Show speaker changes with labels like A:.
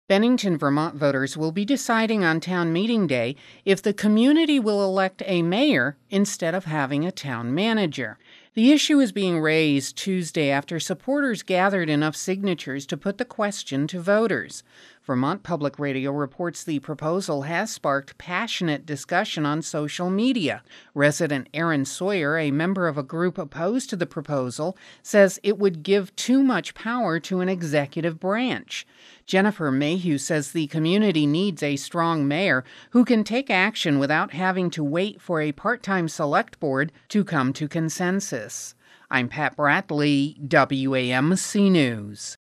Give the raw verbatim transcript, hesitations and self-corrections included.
A: Bennington, Vermont voters will be deciding on town meeting day if the community will elect a mayor instead of having a town manager. The issue is being raised Tuesday after supporters gathered enough signatures to put the question to voters. Vermont Public Radio reports the proposal has sparked passionate discussion on social media. Resident Aaron Sawyer, a member of a group opposed to the proposal, says it would give too much power to an executive branch. Jennifer Mayhew says the community needs a strong mayor who can take action without having to wait for a part-time select board to come to consensus. I'm Pat Bradley, W A M C News.